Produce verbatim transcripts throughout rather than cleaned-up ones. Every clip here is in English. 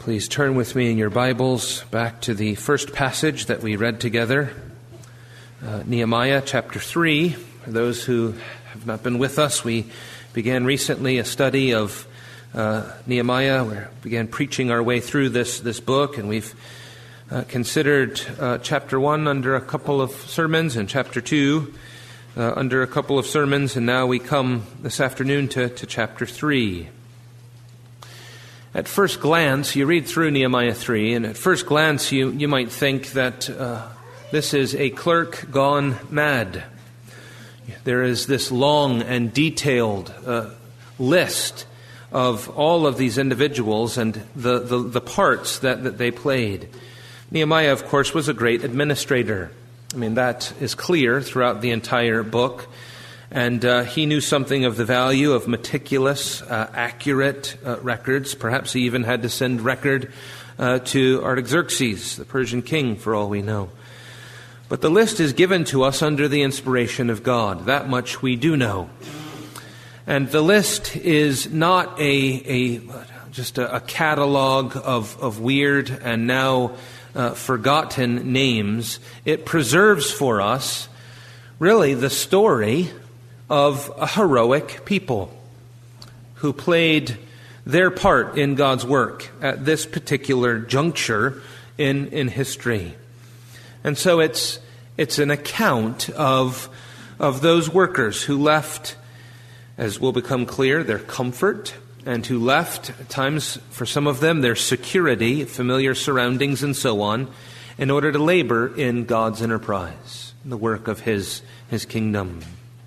Please turn with me in your Bibles back to the first passage that we read together, uh, Nehemiah chapter three. For those who have not been with us, we began recently a study of uh, Nehemiah. We began preaching our way through this, this book, and we've uh, considered uh, chapter one under a couple of sermons and chapter two uh, under a couple of sermons, and now we come this afternoon to, to chapter three. At first glance, you read through Nehemiah three, and at first glance you, you might think that uh, this is a clerk gone mad. There is this long and detailed uh, list of all of these individuals and the, the, the parts that, that they played. Nehemiah, of course, was a great administrator. I mean, that is clear throughout the entire book. And uh, he knew something of the value of meticulous, uh, accurate uh, records. Perhaps he even had to send record uh, to Artaxerxes, the Persian king, for all we know. But the list is given to us under the inspiration of God. That much we do know. And the list is not a, a just a, a catalog of, of weird and now uh, forgotten names. It preserves for us really the story of a heroic people who played their part in God's work at this particular juncture in, in history. And so it's it's an account of, of those workers who left, as will become clear, their comfort, and who left, at times for some of them, their security, familiar surroundings and so on, in order to labor in God's enterprise, the work of His, His kingdom.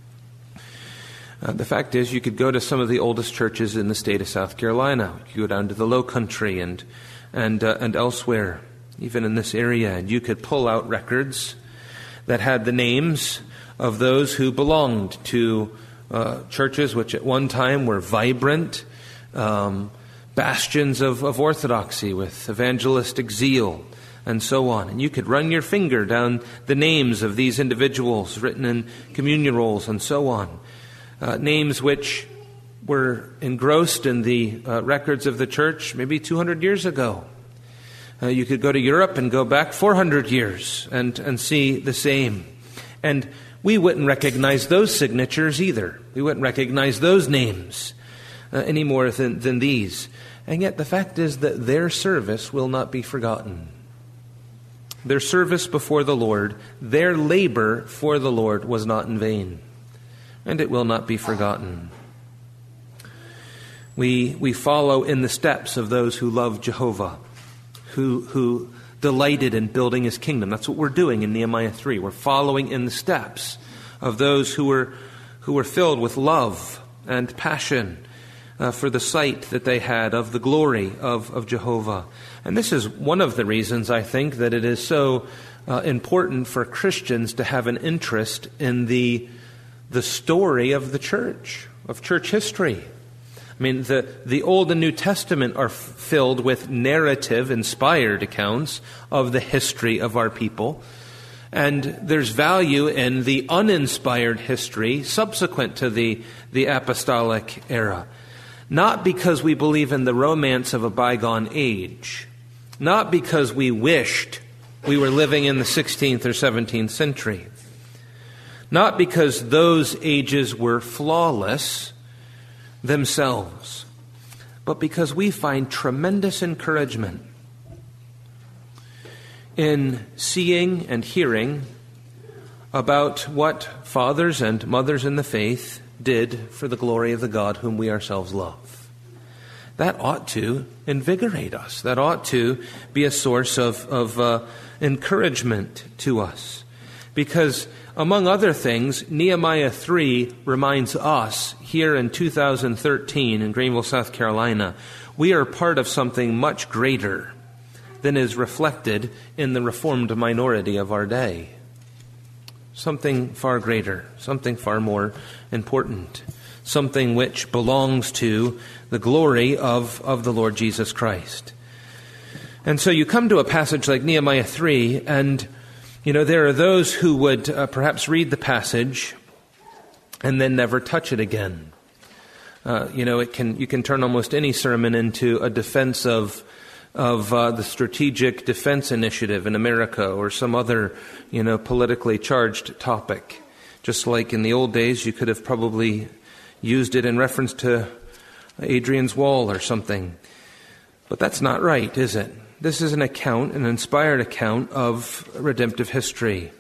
Uh, the fact is, you could go to some of the oldest churches in the state of South Carolina. You could go down to the Low Country and and uh, and elsewhere, even in this area, and you could pull out records that had the names of those who belonged to uh, churches which at one time were vibrant um, bastions of, of orthodoxy with evangelistic zeal and so on. And you could run your finger down the names of these individuals written in communion rolls and so on. Uh, names which were engrossed in the uh, records of the church maybe two hundred years ago. Uh, you could go to Europe and go back four hundred years and, and see the same. And we wouldn't recognize those signatures either. We wouldn't recognize those names uh, any more than, than these. And yet the fact is that their service will not be forgotten. Their service before the Lord, their labor for the Lord was not in vain. And it will not be forgotten. We we follow in the steps of those who love Jehovah, who who delighted in building His kingdom. That's what we're doing in Nehemiah three. We're following in the steps of those who were who were filled with love and passion uh, for the sight that they had of the glory of, of Jehovah. And this is one of the reasons, I think, that it is so uh, important for Christians to have an interest in the the story of the church, of church history. I mean, the, the Old and New Testament are f- filled with narrative-inspired accounts of the history of our people. And there's value in the uninspired history subsequent to the, the apostolic era. Not because we believe in the romance of a bygone age. Not because we wished we were living in the sixteenth or seventeenth century. Not because those ages were flawless themselves, but because we find tremendous encouragement in seeing and hearing about what fathers and mothers in the faith did for the glory of the God whom we ourselves love. That ought to invigorate us. That ought to be a source of, of uh, encouragement to us. Because among other things, Nehemiah three reminds us here in two thousand thirteen in Greenville, South Carolina, we are part of something much greater than is reflected in the Reformed minority of our day. Something far greater, something far more important, something which belongs to the glory of, of the Lord Jesus Christ. And so you come to a passage like Nehemiah three, and you know, there are those who would uh, perhaps read the passage and then never touch it again. Uh, you know, it can you can turn almost any sermon into a defense of of uh, the Strategic Defense Initiative in America or some other, you know, politically charged topic. Just like in the old days, you could have probably used it in reference to Hadrian's Wall or something. But that's not right, is it? This is an account, an inspired account of redemptive history.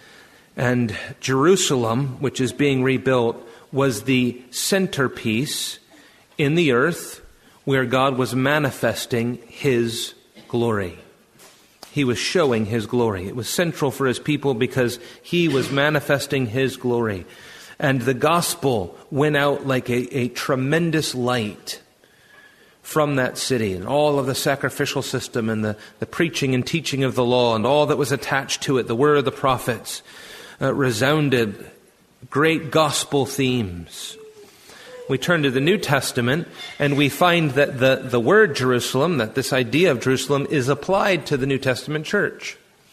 And Jerusalem, which is being rebuilt, was the centerpiece in the earth where God was manifesting His glory. He was showing His glory. It was central for His people because He was manifesting His glory. And the gospel went out like a, a tremendous light from that city, and all of the sacrificial system and the, the preaching and teaching of the law and all that was attached to it, the word of the prophets, uh, resounded great gospel themes. We turn to the New Testament and we find that the, the word Jerusalem, that this idea of Jerusalem is applied to the New Testament church.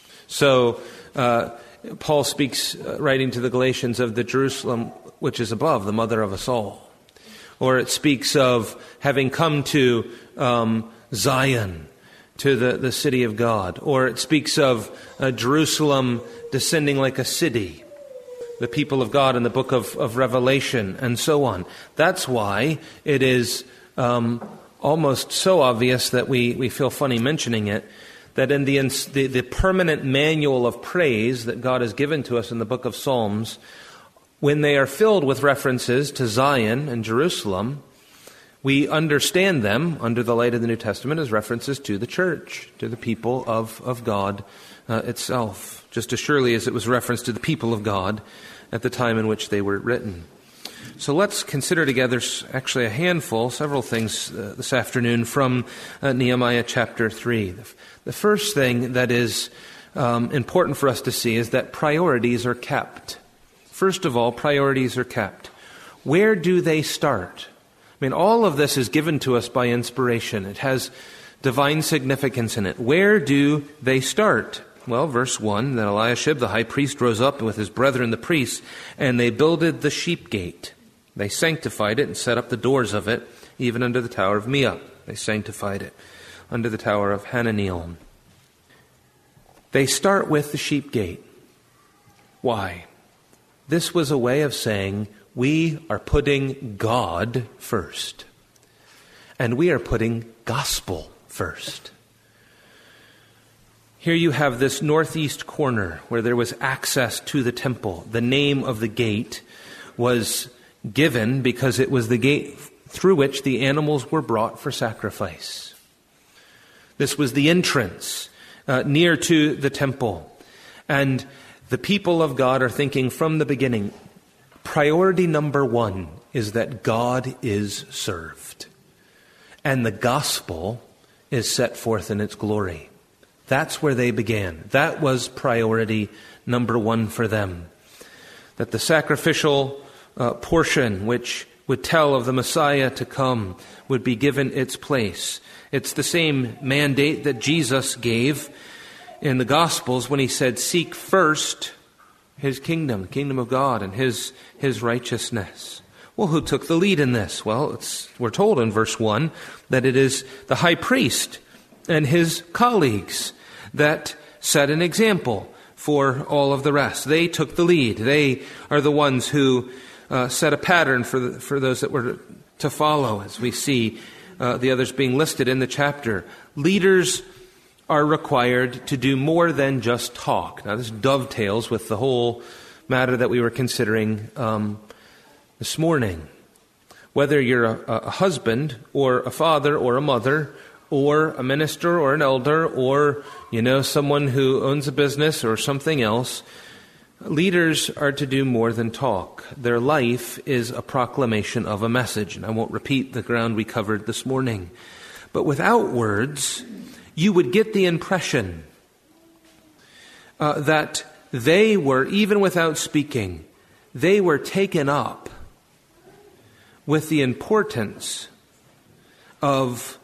So uh, Paul speaks, uh, writing to the Galatians, of the Jerusalem which is above, the mother of us all. Or it speaks of having come to um, Zion, to the, the city of God. Or it speaks of uh, Jerusalem descending like a city, the people of God in the book of, of Revelation, and so on. That's why it is um, almost so obvious that we, we feel funny mentioning it, that in the, the, the permanent manual of praise that God has given to us in the book of Psalms, when they are filled with references to Zion and Jerusalem, we understand them under the light of the New Testament as references to the church, to the people of, of God uh, itself, just as surely as it was reference to the people of God at the time in which they were written. So let's consider together actually a handful, several things uh, this afternoon from uh, Nehemiah chapter three. The first thing that is um, important for us to see is that priorities are kept. First of all, priorities are kept. Where do they start? I mean, all of this is given to us by inspiration. It has divine significance in it. Where do they start? Well, verse one, then Eliashib, the high priest, rose up with his brethren the priests, and they builded the sheep gate. They sanctified it and set up the doors of it, even under the tower of Meah. They sanctified it under the tower of Hananiel. They start with the sheep gate. Why? This was a way of saying, we are putting God first. And we are putting gospel first. Here you have this northeast corner where there was access to the temple. The name of the gate was given because it was the gate through which the animals were brought for sacrifice. This was the entrance uh, near to the temple. And the people of God are thinking from the beginning, priority number one is that God is served. And the gospel is set forth in its glory. That's where they began. That was priority number one for them. That the sacrificial uh, portion, which would tell of the Messiah to come, would be given its place. It's the same mandate that Jesus gave in the Gospels when he said, seek first His kingdom, the kingdom of God, and His, His righteousness. Well, who took the lead in this? Well, it's, we're told in verse one that it is the high priest and his colleagues that set an example for all of the rest. They took the lead. They are the ones who uh, set a pattern for the, for those that were to follow, as we see uh, the others being listed in the chapter. Leaders are required to do more than just talk. Now, this dovetails with the whole matter that we were considering um, this morning. Whether you're a, a husband or a father or a mother or a minister or an elder or, you know, someone who owns a business or something else, leaders are to do more than talk. Their life is a proclamation of a message. And I won't repeat the ground we covered this morning. But without words, you would get the impression uh, that they were, even without speaking, they were taken up with the importance of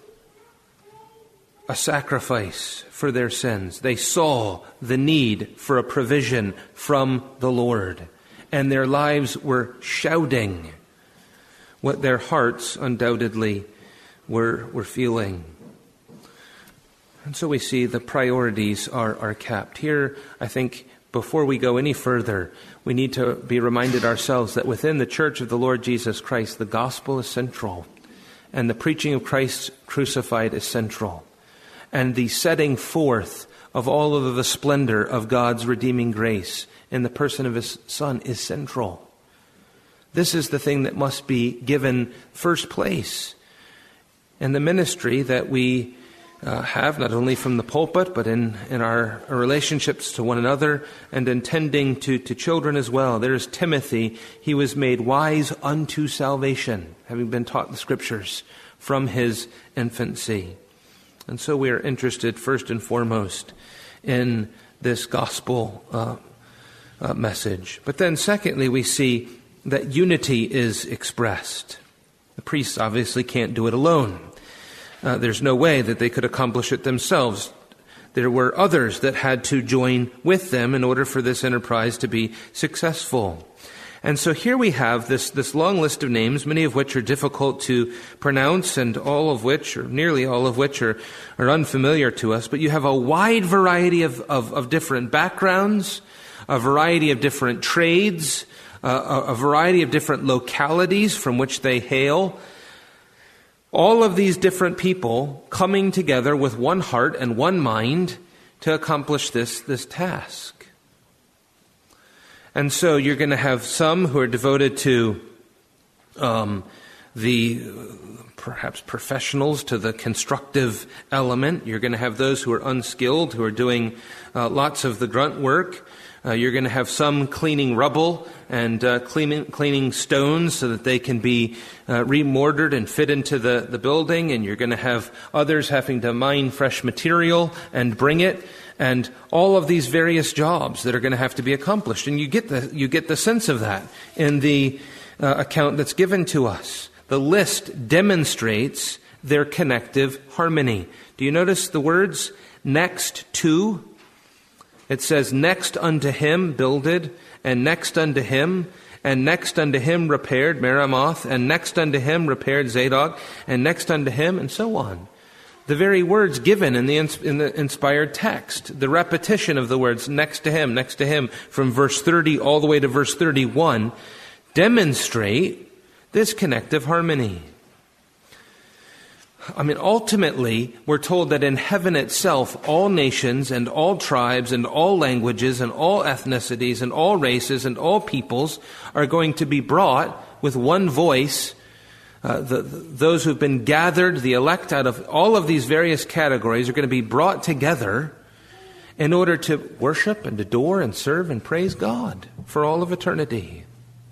a sacrifice for their sins. They saw the need for a provision from the Lord, and their lives were shouting what their hearts undoubtedly were, were feeling. And so we see the priorities are, are kept. Here, I think, before we go any further, we need to be reminded ourselves that within the Church of the Lord Jesus Christ, the gospel is central, and the preaching of Christ crucified is central, and the setting forth of all of the splendor of God's redeeming grace in the person of His Son is central. This is the thing that must be given first place. And the ministry that we uh, have, not only from the pulpit, but in, in our relationships to one another and in tending to, to children as well. There's Timothy. He was made wise unto salvation, having been taught the Scriptures from his infancy. And so we are interested first and foremost in this gospel uh, uh, message. But then secondly, we see that unity is expressed. The priests obviously can't do it alone. Uh, there's no way that they could accomplish it themselves. There were others that had to join with them in order for this enterprise to be successful. And so here we have this, this long list of names, many of which are difficult to pronounce and all of which, or nearly all of which, are, are unfamiliar to us. But you have a wide variety of, of, of different backgrounds, a variety of different trades, uh, a, a variety of different localities from which they hail. All of these different people coming together with one heart and one mind to accomplish this, this task. And so you're going to have some who are devoted to um, the uh, perhaps professionals, to the constructive element. You're going to have those who are unskilled, who are doing uh, lots of the grunt work. Uh, you're going to have some cleaning rubble and uh, cleaning, cleaning stones so that they can be uh, remortared and fit into the, the building. And you're going to have others having to mine fresh material and bring it. And all of these various jobs that are going to have to be accomplished. And you get the, you get the sense of that in the uh, account that's given to us. The list demonstrates their connective harmony. Do you notice the words next to? It says, next unto him builded, and next unto him, and next unto him repaired Meremoth, and next unto him repaired Zadok, and next unto him, and so on. The very words given in the, in the inspired text, the repetition of the words next to him, next to him, from verse thirty all the way to verse thirty-one, demonstrate this connective harmony. I mean, ultimately, we're told that in heaven itself, all nations and all tribes and all languages and all ethnicities and all races and all peoples are going to be brought with one voice. Uh, the, those who've been gathered, the elect out of all of these various categories, are going to be brought together in order to worship and adore and serve and praise God for all of eternity.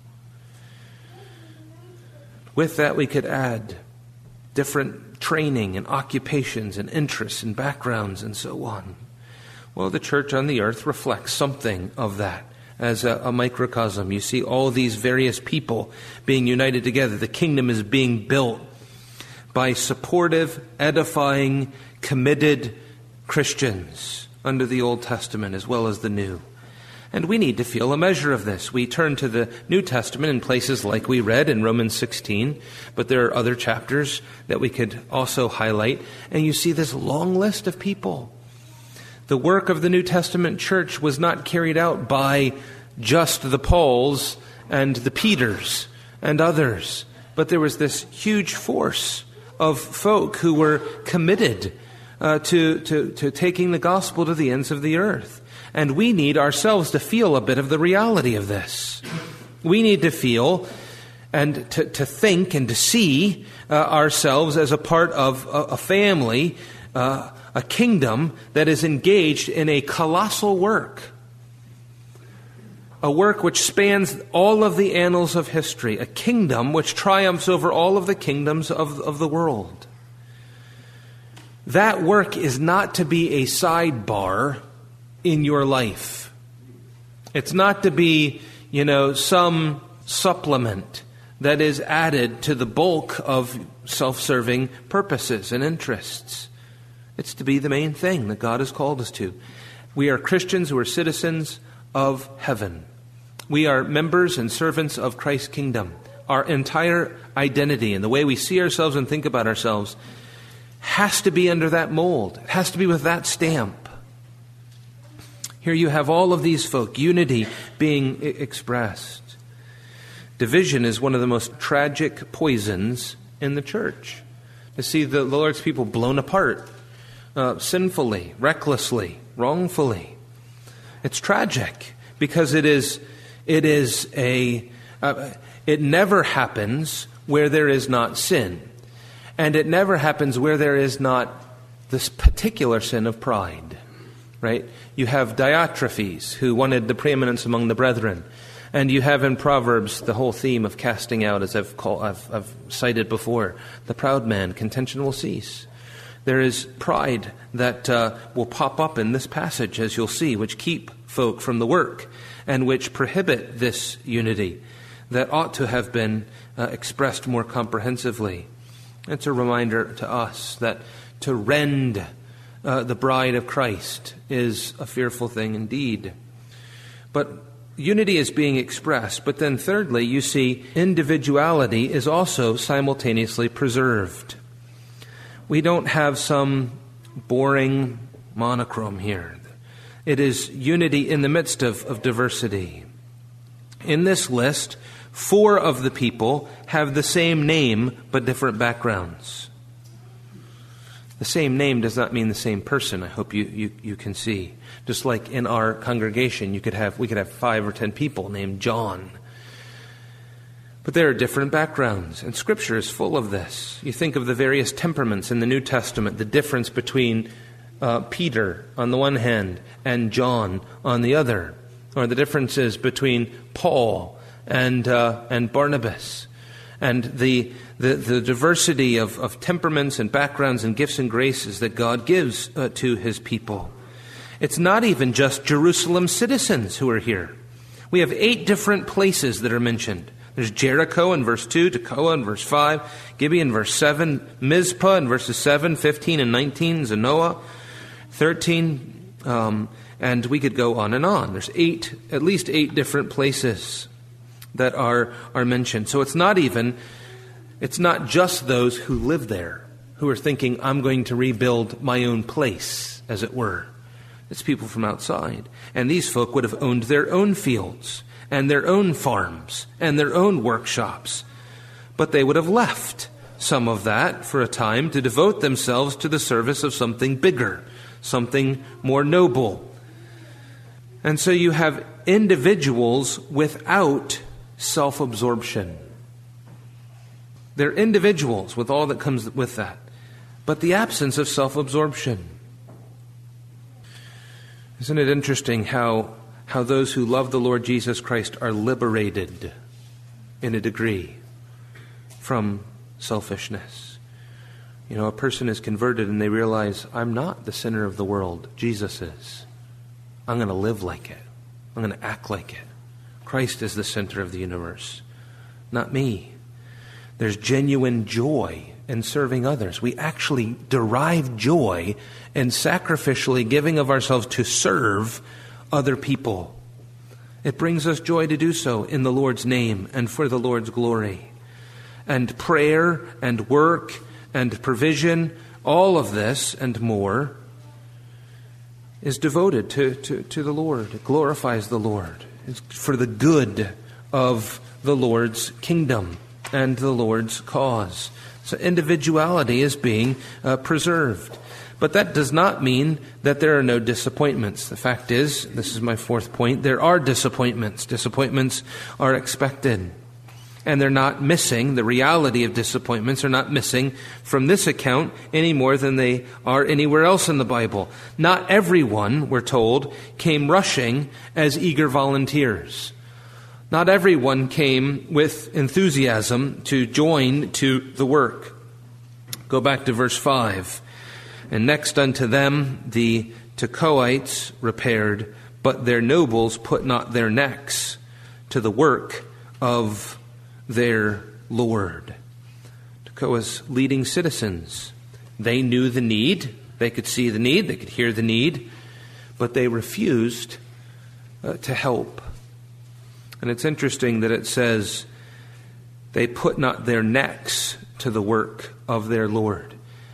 With that, we could add different training and occupations and interests and backgrounds and so on. Well, the church on the earth reflects something of that. As a, a microcosm, you see all these various people being united together. The kingdom is being built by supportive, edifying, committed Christians under the Old Testament as well as the New. And we need to feel a measure of this. We turn to the New Testament in places like we read in Romans sixteen, but there are other chapters that we could also highlight. And you see this long list of people. The work of the New Testament church was not carried out by just the Pauls and the Peters and others, but there was this huge force of folk who were committed uh, to, to, to taking the gospel to the ends of the earth. And we need ourselves to feel a bit of the reality of this. We need to feel and to, to think and to see uh, ourselves as a part of a, a family, uh, a kingdom that is engaged in a colossal work. A work which spans all of the annals of history. A kingdom which triumphs over all of the kingdoms of, of the world. That work is not to be a sidebar in your life. It's not to be, you know, some supplement that is added to the bulk of self-serving purposes and interests. It's to be the main thing that God has called us to. We are Christians who are citizens of heaven. We are members and servants of Christ's kingdom. Our entire identity and the way we see ourselves and think about ourselves has to be under that mold. It has to be with that stamp. Here you have all of these folk, unity being I- expressed. Division is one of the most tragic poisons in the church. To see the Lord's people blown apart, uh, sinfully, recklessly, wrongfully. It's tragic because it is, it is a, uh, it never happens where there is not sin. And it never happens where there is not this particular sin of pride, right? You have Diotrephes, who wanted the preeminence among the brethren. And you have in Proverbs the whole theme of casting out, as I've, called, I've, I've cited before. The proud man, contention will cease. There is pride that uh, will pop up in this passage, as you'll see, which keep folk from the work and which prohibit this unity that ought to have been uh, expressed more comprehensively. It's a reminder to us that to rend uh, the bride of Christ is a fearful thing indeed. But unity is being expressed. But then thirdly, you see individuality is also simultaneously preserved. We don't have some boring monochrome here. It is unity in the midst of, of diversity. In this list, four of the people have the same name but different backgrounds. The same name does not mean the same person. I hope you, you, you can see. Just like in our congregation, you could have we could have five or ten people named John. But there are different backgrounds, and Scripture is full of this. You think of the various temperaments in the New Testament, the difference between uh, Peter on the one hand and John on the other, or the differences between Paul and uh, and Barnabas, and the the, the diversity of, of temperaments and backgrounds and gifts and graces that God gives uh, to His people. It's not even just Jerusalem citizens who are here. We have eight different places that are mentioned. There's Jericho in verse two, Tekoa in verse five, Gibeon in verse seven, Mizpah in verses seven, fifteen, and nineteen, Zanoah, thirteen, um, and we could go on and on. There's eight, at least eight different places that are, are mentioned. So it's not even, it's not just those who live there who are thinking, I'm going to rebuild my own place, as it were. It's people from outside. And these folk would have owned their own fields and their own farms and their own workshops. But they would have left some of that for a time to devote themselves to the service of something bigger, something more noble. And so you have individuals without self-absorption. They're individuals with all that comes with that, but the absence of self-absorption. Isn't it interesting how how those who love the Lord Jesus Christ are liberated in a degree from selfishness? You know, a person is converted and they realize, I'm not the center of the world. Jesus is. I'm going to live like it. I'm going to act like it. Christ is the center of the universe, not me. There's genuine joy in serving others. We actually derive joy in sacrificially giving of ourselves to serve other people. It brings us joy to do so in the Lord's name and for the Lord's glory. And prayer and work and provision, all of this and more, is devoted to, to, to the Lord. It glorifies the Lord. It's for the good of the Lord's kingdom and the Lord's cause. So individuality is being uh, preserved. But that does not mean that there are no disappointments. The fact is, this is my fourth point, there are disappointments. Disappointments are expected. And they're not missing, the reality of disappointments are not missing from this account any more than they are anywhere else in the Bible. Not everyone, we're told, came rushing as eager volunteers. Not everyone came with enthusiasm to join to the work. Go back to verse five. And next unto them the Tekoites repaired, but their nobles put not their necks to the work of their Lord. Tekoa's leading citizens. They knew the need. They could see the need. They could hear the need. But they refused uh, to help. And it's interesting that it says, they put not their necks to the work of their Lord.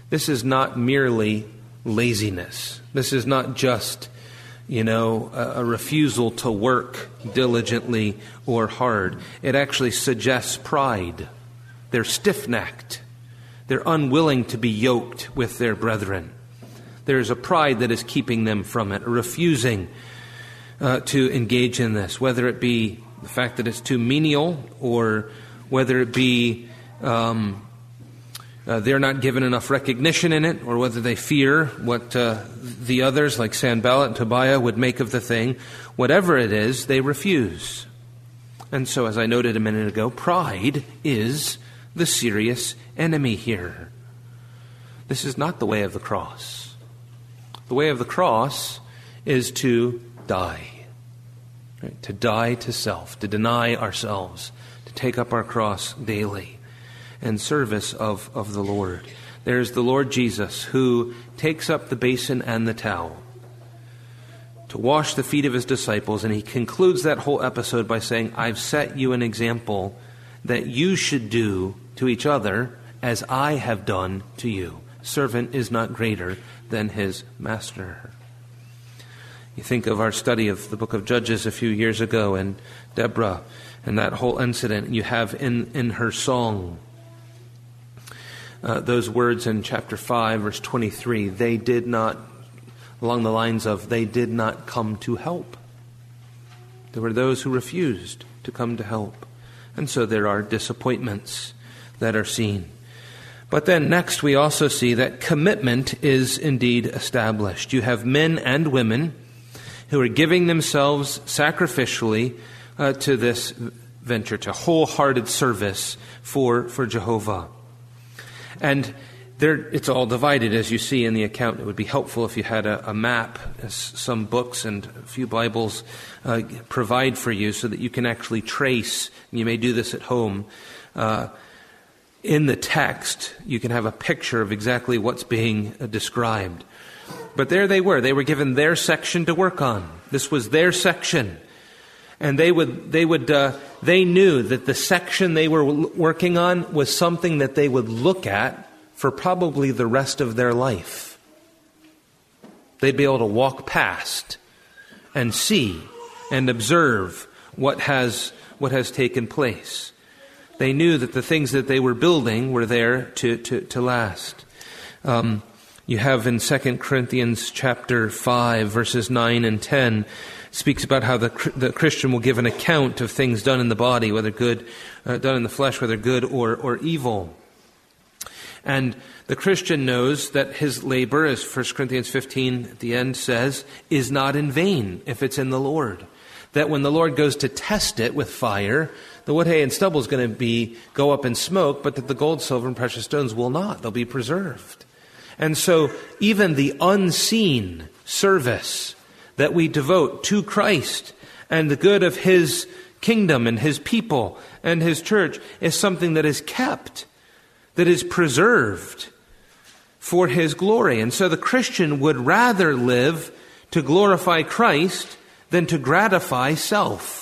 This is not merely laziness. This is not just, you know, a, a refusal to work diligently or hard. It actually suggests pride. They're stiff-necked. They're unwilling to be yoked with their brethren. There's a pride that is keeping them from it, refusing uh, to engage in this, whether it be the fact that it's too menial, or whether it be um, uh, they're not given enough recognition in it, or whether they fear what uh, the others, like Sanballat and Tobiah, would make of the thing. Whatever it is, they refuse. And so, as I noted a minute ago, pride is the serious enemy here. This is not the way of the cross. The way of the cross is to die. Right? To die to self, to deny ourselves, to take up our cross daily in service of, of the Lord. There's the Lord Jesus, who takes up the basin and the towel to wash the feet of his disciples, and he concludes that whole episode by saying, I've set you an example that you should do to each other as I have done to you. Servant is not greater than his master. You think of our study of the book of Judges a few years ago, and Deborah and that whole incident. You have in, in her song uh, those words in chapter five, verse twenty-three. They did not, along the lines of, they did not come to help. There were those who refused to come to help. And so there are disappointments that are seen. But then next we also see that commitment is indeed established. You have men and women who are giving themselves sacrificially uh, to this venture, to wholehearted service for, for Jehovah. And there, it's all divided, as you see in the account. It would be helpful if you had a, a map, as some books and a few Bibles uh, provide for you, so that you can actually trace, and you may do this at home, uh, in the text, you can have a picture of exactly what's being uh, described. But there they were. They were given their section to work on. This was their section. And they would, they would, uh, they knew that the section they were working on was something that they would look at for probably the rest of their life. They'd be able to walk past and see and observe what has, what has taken place. They knew that the things that they were building were there to, to, to last. Um, you have in Second Corinthians chapter five, verses nine and ten, speaks about how the, the Christian will give an account of things done in the body, whether good, uh, done in the flesh, whether good or, or evil. And the Christian knows that his labor, as First Corinthians fifteen at the end says, is not in vain if it's in the Lord. That when the Lord goes to test it with fire, the wood, hay, and stubble is going to be go up in smoke, but that the gold, silver, and precious stones will not. They'll be preserved. And so even the unseen service that we devote to Christ and the good of his kingdom and his people and his church is something that is kept, that is preserved for his glory. And so the Christian would rather live to glorify Christ than to gratify self.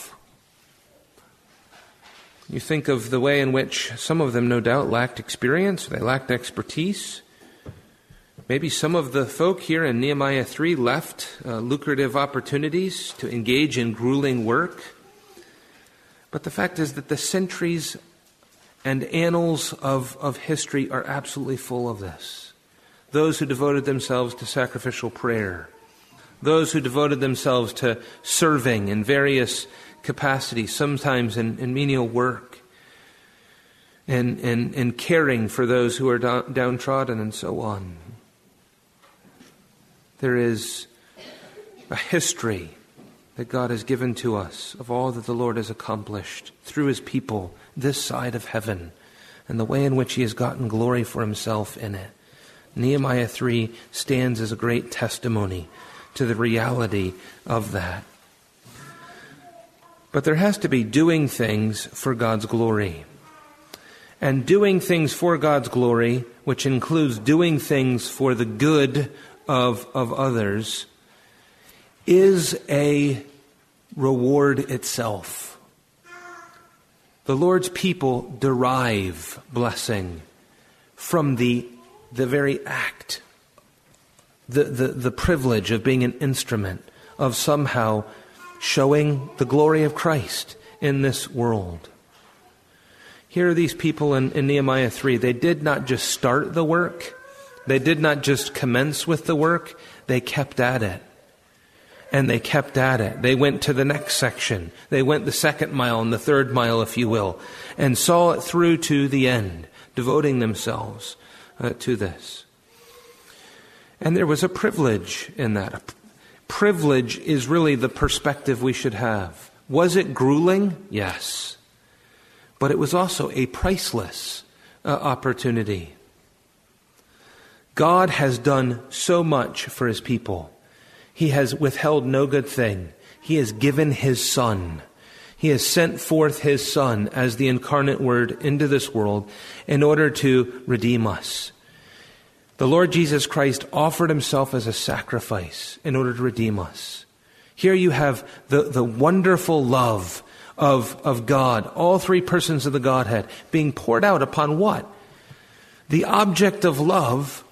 You think of the way in which some of them no doubt lacked experience, they lacked expertise. Maybe some of the folk here in Nehemiah three left uh, lucrative opportunities to engage in grueling work. But the fact is that the centuries and annals of, of history are absolutely full of this. Those who devoted themselves to sacrificial prayer. Those who devoted themselves to serving in various capacities, sometimes in, in menial work. And, and, and caring for those who are down, downtrodden and so on. There is a history that God has given to us of all that the Lord has accomplished through his people this side of heaven and the way in which he has gotten glory for himself in it. Nehemiah three stands as a great testimony to the reality of that. But there has to be doing things for God's glory. And doing things for God's glory, which includes doing things for the good of, of others, is a reward itself. The Lord's people derive blessing from the the very act, the, the, the privilege of being an instrument of somehow showing the glory of Christ in this world. Here are these people in, in Nehemiah three. They did not just start the work. They did not just commence with the work. They kept at it. And they kept at it. They went to the next section. They went the second mile and the third mile, if you will, and saw it through to the end, devoting themselves uh, to this. And there was a privilege in that. A privilege is really the perspective we should have. Was it grueling? Yes. But it was also a priceless uh, opportunity. God has done so much for His people. He has withheld no good thing. He has given His Son. He has sent forth His Son as the incarnate Word into this world in order to redeem us. The Lord Jesus Christ offered Himself as a sacrifice in order to redeem us. Here you have the, the wonderful love of, of God, all three persons of the Godhead, being poured out upon what? The object of love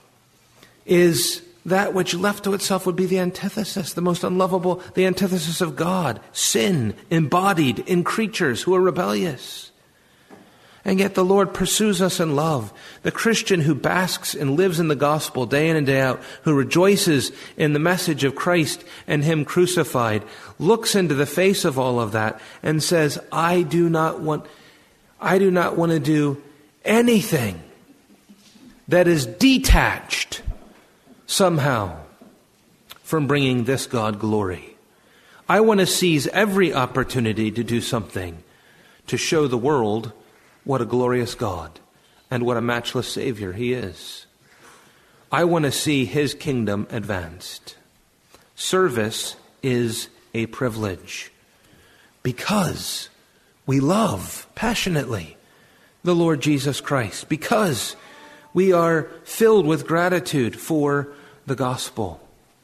is that which left to itself would be the antithesis, the most unlovable, the antithesis of God, sin embodied in creatures who are rebellious. And yet the Lord pursues us in love. The Christian who basks and lives in the gospel day in and day out, who rejoices in the message of Christ and Him crucified, looks into the face of all of that and says, I do not want, I do not want to do anything that is detached somehow from bringing this God glory. I want to seize every opportunity to do something to show the world what a glorious God and what a matchless Savior He is. I want to see His kingdom advanced. Service is a privilege because we love passionately the Lord Jesus Christ, because we are filled with gratitude for the gospel.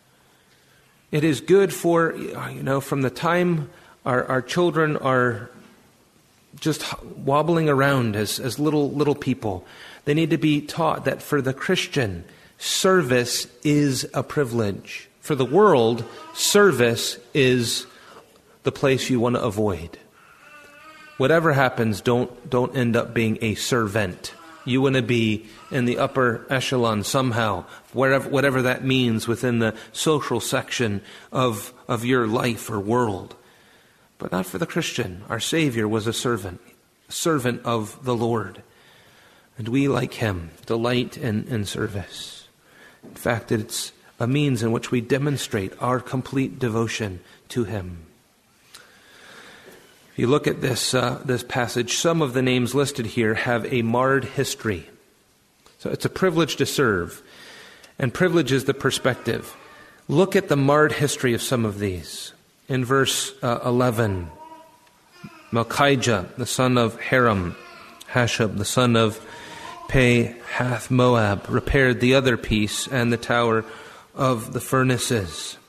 It is good for, you know, from the time our, our children are just wobbling around as, as little little people, they need to be taught that for the Christian, service is a privilege. For the world, service is the place you want to avoid. Whatever happens, don't don't end up being a servant. You want to be in the upper echelon somehow, wherever, whatever that means within the social section of, of your life or world. But not for the Christian. Our Savior was a servant, a servant of the Lord. And we, like Him, delight in, in service. In fact, it's a means in which we demonstrate our complete devotion to Him. If you look at this uh, this passage, some of the names listed here have a marred history. So it's a privilege to serve, and privilege is the perspective. Look at the marred history of some of these. In verse uh, eleven, Malchijah, the son of Haram, Hashab, the son of Pahath Moab, repaired the other piece and the tower of the furnaces.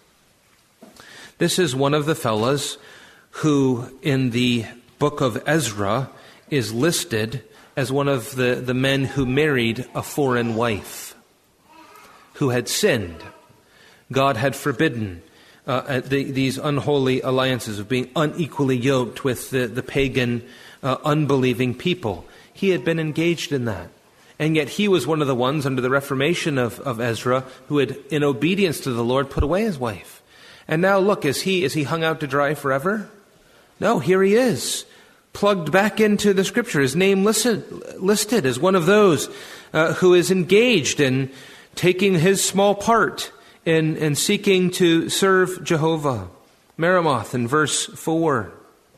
This is one of the fellows who in the book of Ezra is listed as one of the, the men who married a foreign wife, who had sinned. God had forbidden uh, the, these unholy alliances of being unequally yoked with the, the pagan, uh, unbelieving people. He had been engaged in that. And yet he was one of the ones under the reformation of, of Ezra who had, in obedience to the Lord, put away his wife. And now look, is he, is he hung out to dry forever? No, here he is, plugged back into the Scripture. His name listed, listed as one of those uh, who is engaged in taking his small part in, in seeking to serve Jehovah. Meremoth in verse four.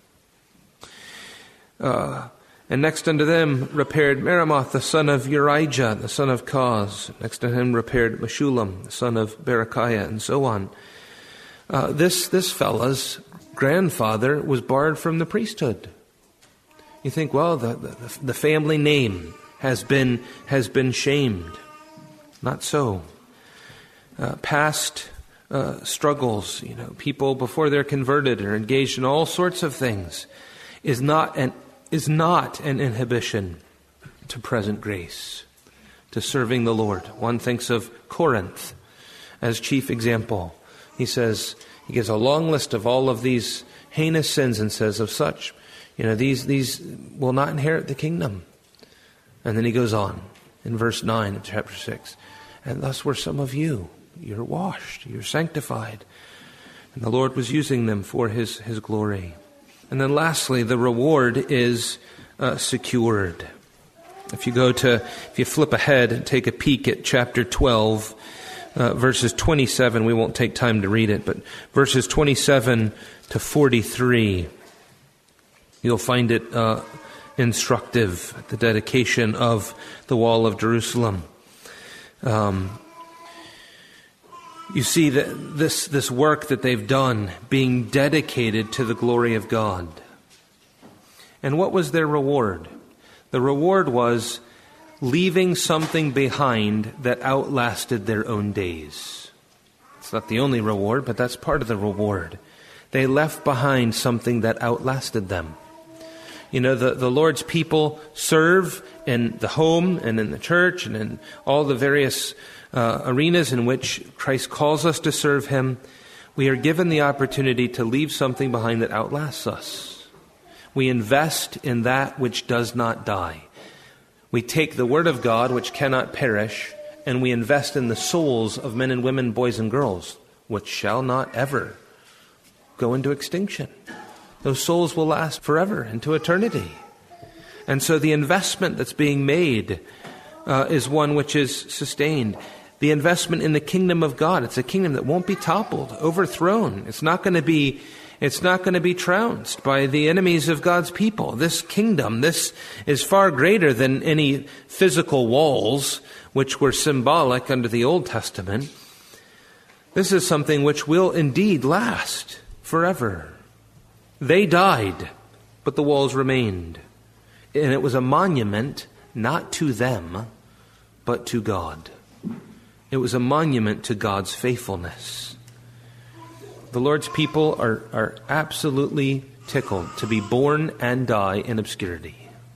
Uh, and next unto them repaired Meremoth, the son of Urijah, the son of Koz. Next to him repaired Meshullam, the son of Berechiah, and so on. Uh, this, this fellow's grandfather was barred from the priesthood. You think, well, the, the, the family name has been has been shamed. Not so. Uh, past uh, struggles, you know, people before they're converted are engaged in all sorts of things, is not an is not an inhibition to present grace, to serving the Lord. One thinks of Corinth as chief example. He says, he gives a long list of all of these heinous sins and says, of such, you know, these, these will not inherit the kingdom. And then he goes on in verse nine of chapter six. And thus were some of you. You're washed, you're sanctified. And the Lord was using them for his, his glory. And then lastly, the reward is uh, secured. If you go to, if you flip ahead and take a peek at chapter twelve, uh, verses twenty-seven, we won't take time to read it, but verses twenty-seven to forty-three, you'll find it uh, instructive, the dedication of the wall of Jerusalem. Um, you see that this, this work that they've done being dedicated to the glory of God. And what was their reward? The reward was leaving something behind that outlasted their own days. It's not the only reward, but that's part of the reward. They left behind something that outlasted them. You know, the, the Lord's people serve in the home and in the church and in all the various uh, arenas in which Christ calls us to serve him. We are given the opportunity to leave something behind that outlasts us. We invest in that which does not die. We take the Word of God, which cannot perish, and we invest in the souls of men and women, boys and girls, which shall not ever go into extinction. Those souls will last forever into eternity. And so the investment that's being made uh, is one which is sustained. The investment in the kingdom of God, it's a kingdom that won't be toppled, overthrown. It's not going to be It's not going to be trounced by the enemies of God's people. This kingdom, this is far greater than any physical walls which were symbolic under the Old Testament. This is something which will indeed last forever. They died, but the walls remained. And it was a monument not to them, but to God. It was a monument to God's faithfulness. The Lord's people are, are absolutely tickled to be born and die in obscurity.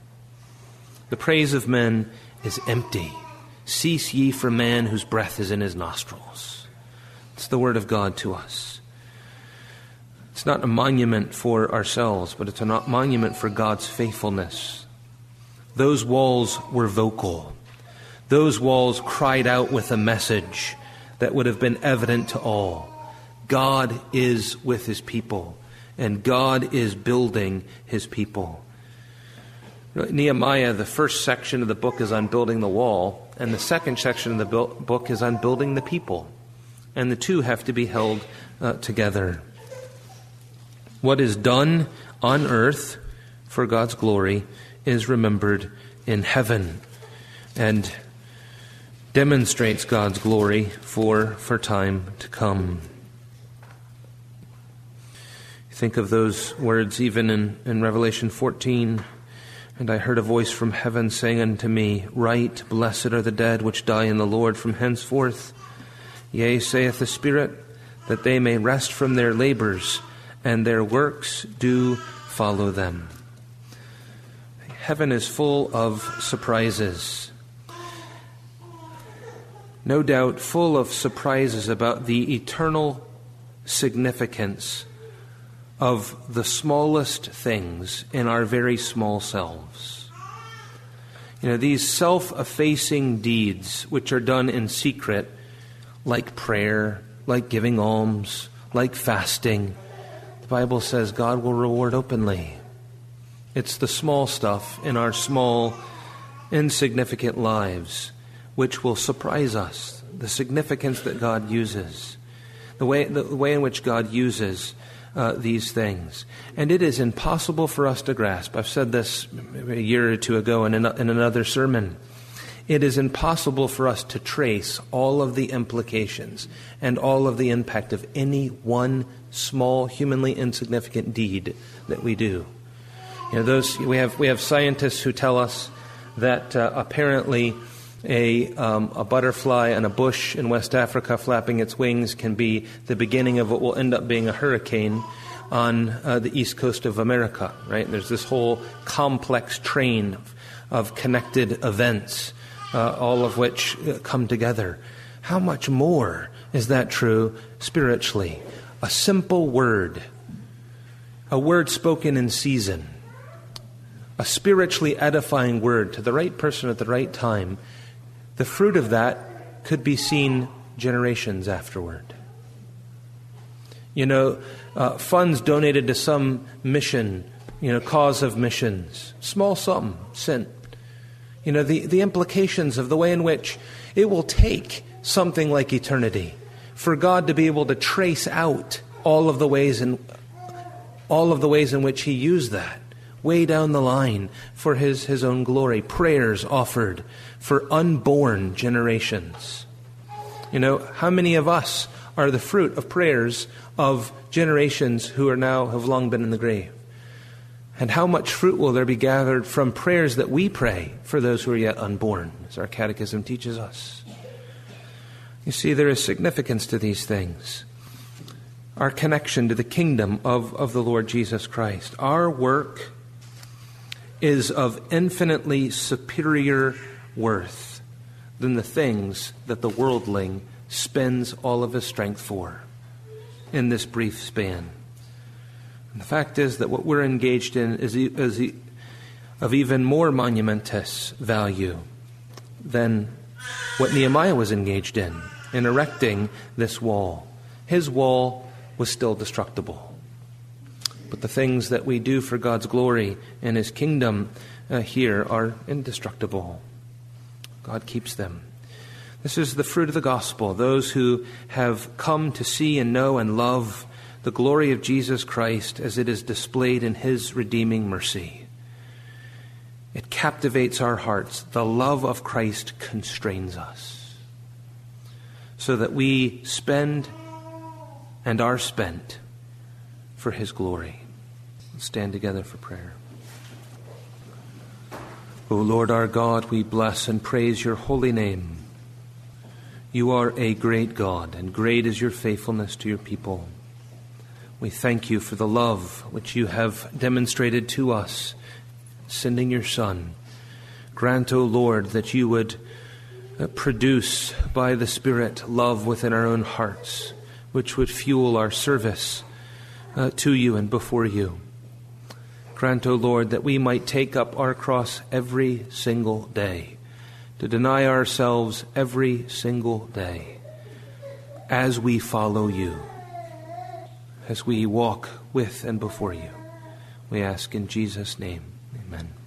The praise of men is empty. Cease ye from man whose breath is in his nostrils. It's the word of God to us. It's not a monument for ourselves, but it's a monument for God's faithfulness. Those walls were vocal. Those walls cried out with a message that would have been evident to all. God is with his people, and God is building his people. Nehemiah, the first section of the book is on building the wall, and the second section of the book is on building the people. And the two have to be held uh, together. What is done on earth for God's glory is remembered in heaven and demonstrates God's glory for, for time to come. Think of those words even in, in Revelation fourteen. And I heard a voice from heaven saying unto me, Write, blessed are the dead which die in the Lord from henceforth. Yea, saith the Spirit, that they may rest from their labors, and their works do follow them. Heaven is full of surprises. No doubt full of surprises about the eternal significance of the smallest things in our very small selves. You know, these self-effacing deeds which are done in secret, like prayer, like giving alms, like fasting, the Bible says God will reward openly. It's the small stuff in our small, insignificant lives which will surprise us, the significance that God uses, the way, the way in which God uses Uh, these things. And it is impossible for us to grasp. I've said this a year or two ago in, an, in another sermon. It is impossible for us to trace all of the implications and all of the impact of any one small, humanly insignificant deed that we do. You know, those we have we have scientists who tell us that uh, apparently a um, a butterfly on a bush in West Africa flapping its wings can be the beginning of what will end up being a hurricane on uh, the east coast of America, right? There's this whole complex train of, of connected events uh, all of which uh, come together. How much more is that true spiritually? A simple word, a word spoken in season, a spiritually edifying word to the right person at the right time, the fruit of that could be seen generations afterward. You know, uh, funds donated to some mission, you know, cause of missions, small sum sent. You know, the, the implications of the way in which it will take something like eternity for God to be able to trace out all of the ways in all of the ways in which He used that way down the line for His, His own glory. Prayers offered for unborn generations. You know, how many of us are the fruit of prayers of generations who are now have long been in the grave? And how much fruit will there be gathered from prayers that we pray for those who are yet unborn, as our catechism teaches us? You see, there is significance to these things. Our connection to the kingdom of, of the Lord Jesus Christ. Our work is of infinitely superior worth than the things that the worldling spends all of his strength for in this brief span. And the fact is that what we're engaged in is, is of even more monumentous value than what Nehemiah was engaged in, in erecting this wall. His wall was still destructible. But the things that we do for God's glory and His kingdom uh, here are indestructible. God keeps them. This is the fruit of the gospel. Those who have come to see and know and love the glory of Jesus Christ as it is displayed in His redeeming mercy. It captivates our hearts. The love of Christ constrains us so that we spend and are spent for His glory. Let's stand together for prayer. O Lord our God, we bless and praise Your holy name. You are a great God, and great is Your faithfulness to Your people. We thank You for the love which You have demonstrated to us, sending Your Son. Grant, O Lord, that You would produce by the Spirit love within our own hearts, which would fuel our service uh, to You and before You. Grant, O Lord, that we might take up our cross every single day, to deny ourselves every single day as we follow You, as we walk with and before You. We ask in Jesus' name, amen.